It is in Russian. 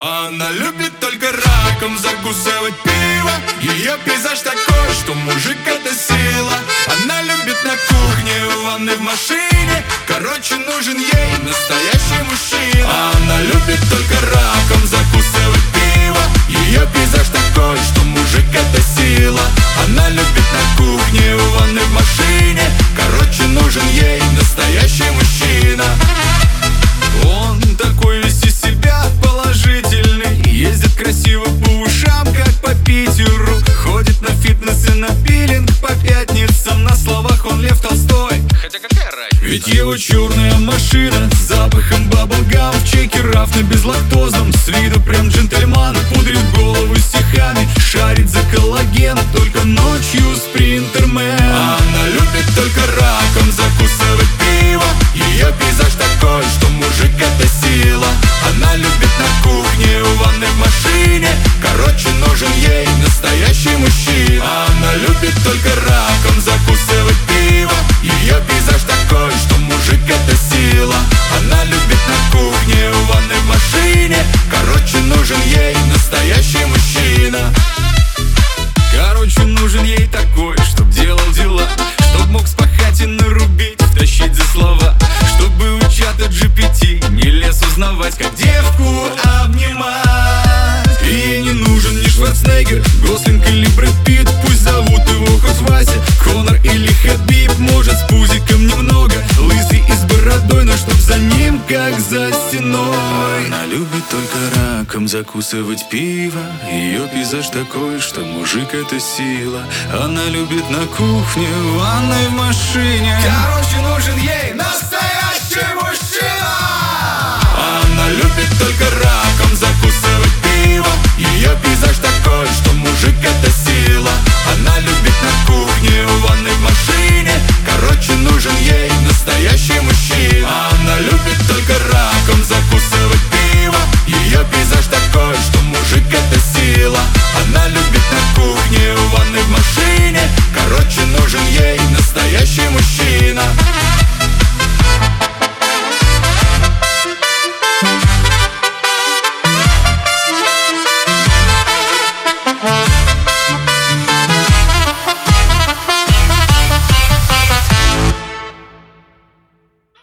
Она любит только раком закусывать пиво. Ее пейзаж такой, что мужик это сила. Она любит на кухне, в ванной, в машине. Короче, нужен ей настоящий мужчина. Она любит только раком закусывать пиво. Ее пейзаж такой, что мужик это сила. Она любит на кухне, в ванной, в машине. Короче, нужен ей настоящий мужчина. Он такой весь из себя положительный, ездит красиво по ушам, как по Питеру. Ходит на фитнес и на пилинг по пятницам. На словах он Лев Толстой, хотя какая разница? ведь его черная машина с запахом баблгам. В чеке рафны безлактозным, с виду прям джентльман. Пудрит голову стихами, шарит за коллаген. Только ночью спринтермен. Она любит только раком закусывать пиво. Ее пейзаж такой, что мужик это сила. Она любит на кухне, в ванной, в машине. Короче, нужен ей настоящий мужчина. Она любит только раком закусывать пиво. Ее пейзаж такой, что мужик это сила. Она любит на кухне, в ванной, в машине. Короче, нужен ей настоящий мужчина. Короче, нужен ей такой, чтоб делал дела, чтоб мог спахать и нарубить, втащить за слова, чтобы у чата GPT не лез узнавать, как девку обнимать. И ей не нужен ни Шварценеггер, Гослинг или Брэд Питт. Пусть зовут его хоть Вася, Конор или Хабиб. Может, с пузиком немного, лысый и с бородой, но чтоб за ним, как за стеной. Она любит только раком закусывать пиво. Ее пейзаж такой, что мужик это сила. Она любит на кухне, в ванной, в машине. Короче, нужен ей настоящий мужчина. Она любит только